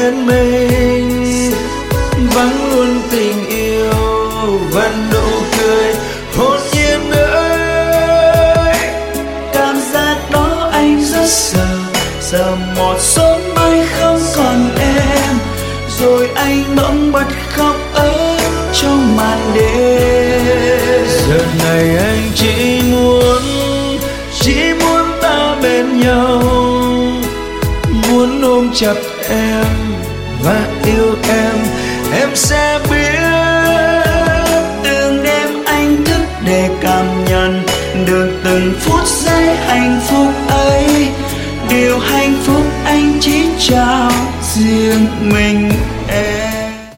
bên mình, vắng luôn tình yêu và nụ cười hồn nhiên ơi. Cảm giác đó anh rất sợ, giờ một sớm mai không còn em, rồi anh bỗng bật khóc ở trong màn đêm. Giờ này anh chỉ muốn ta bên nhau, muốn ôm chặt em và yêu em sẽ biết. Từng đêm anh thức để cảm nhận được từng phút giây hạnh phúc ấy, điều hạnh phúc anh chỉ trao riêng mình.